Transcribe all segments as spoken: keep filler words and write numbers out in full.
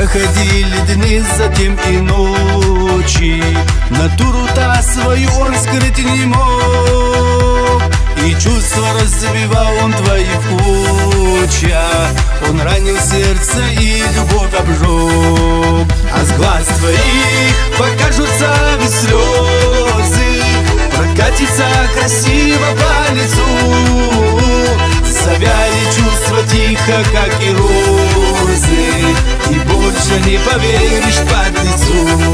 проходили дни, затем и ночи. Натуру-то свою он скрыть не мог, и чувства развивал он твои в клочья. Он ранил сердце и любовь обжег. А с глаз твоих покажутся без слезы, прокатится красиво по лицу. Завяли чувства тихо, как и розы, и больше не поверишь под лицу.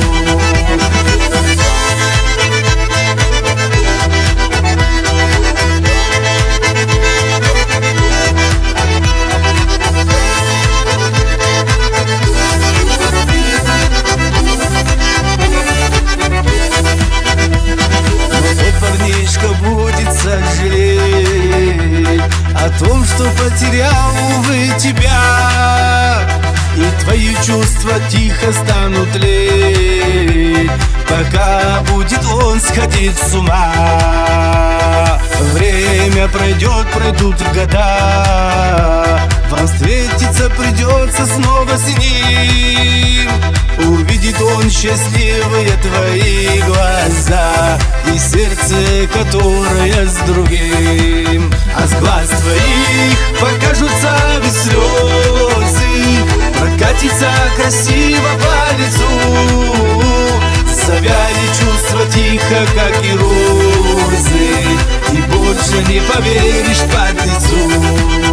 Будет сожалеть о том, что потерял, увы, тебя, и твои чувства тихо станут тлеть, пока будет он сходить с ума. Время пройдет, пройдут года, вам встретиться придется снова с ним. Увидит он счастливые твои глаза и сердце, которое с другим. А с глаз твоих покажутся без слезы, прокатится красиво по лицу. Завяли чувства тихо, как и розы, и больше не поверишь под лицу.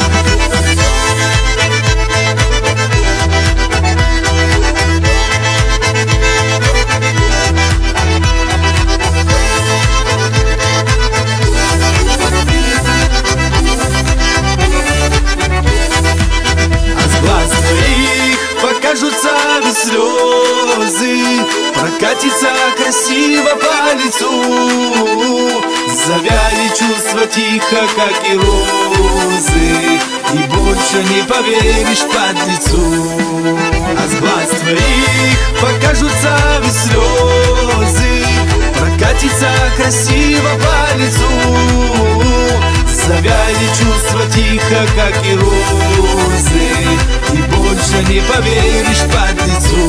Покажутся без слезы, прокатится красиво по лицу. Завяли чувства тихо, как и розы, и больше не поверишь под лицу. А с глаз твоих покажутся без слезы, прокатится красиво по лицу. Завяли чувства тихо, как и розы, и больше не поверишь под лицу.